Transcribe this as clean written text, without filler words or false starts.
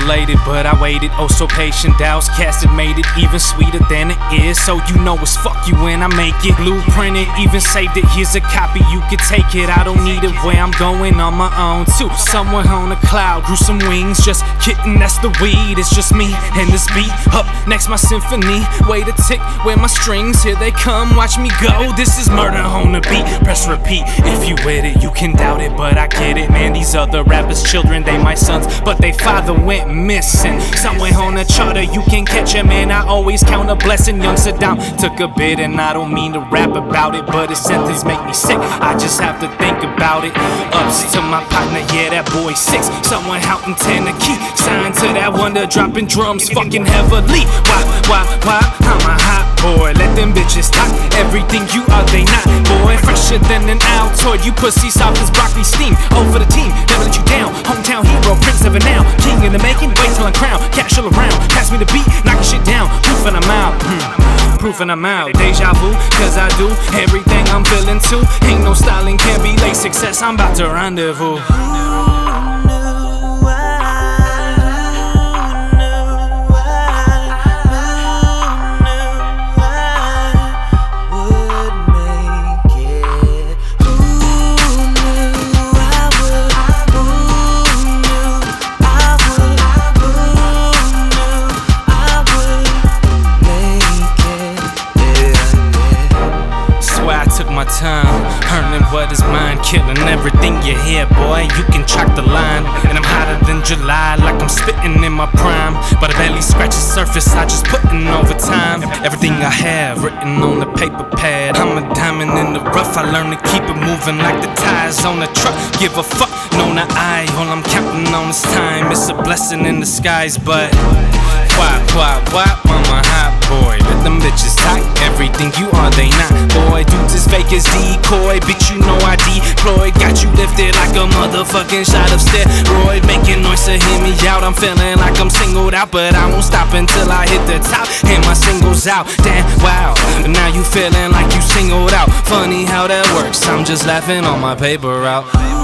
elated, but I waited, oh so patient. Doubts casted, made it even sweeter than it is. So you know it's fuck you when I make it. Blueprinted, even saved it, here's a copy, you can take it. I don't need it where I'm going on my own too. Somewhere on a cloud, grew some wings, just kidding, that's the weed. It's just me and this beat, up next my symphony. Wait a tick, where my strings, here they come, watch me go. This is murder on the beat, press repeat. If you with it, you can doubt it, but I get it, man. These other rappers' children, they my sons, but they father went missing. Somewhere on a charter, you can catch him, man. I always count a blessing. Young Saddam took a bit, and I don't mean to rap about it, but his sentence make me sick. I just have to think about it. Ups to my partner, yeah, that boy 6. Someone out in Tennessee, signed to that wonder, dropping drums fucking heavily. Why? I'm a hot boy. Let them bitches talk. Everything you are, they not. Boy, fresher than an Altoid. You pussy soft as broccoli steam. Over the team, never let you down. Hometown hero, prince of a now. King in the making, wait till I'm crowned. Cash all around, pass me the beat, knocking shit down. Proof and I'm out. Proof and I'm out. Deja vu, cause I do everything I'm feeling too. Ain't no styling, can't be late success. I'm about to rendezvous. Took my time, earning what is mine, killing everything you hear, boy. You can track the line, and I'm hotter than July, like I'm spitting in my prime. But I barely scratch the surface, I just putting overtime. Everything I have written on the paper pad. I'm a diamond in the rough. I learned to keep it moving like the tires on a truck. Give a fuck, no not I. All I'm counting on is time. It's a blessing in disguise, but why? I'm a hot boy. Let them bitches talk. Everything you are, they not. Boy, dudes is fake as decoy. Bitch, you know I deployed. Got you lifted like a motherfucking shot of steroid. Making noise to hear me out. I'm feeling like I'm singled out, but I won't stop until I hit the top. And my singles out. Damn, wow. Now you feeling like you singled out. Funny how that works. I'm just laughing on my paper route.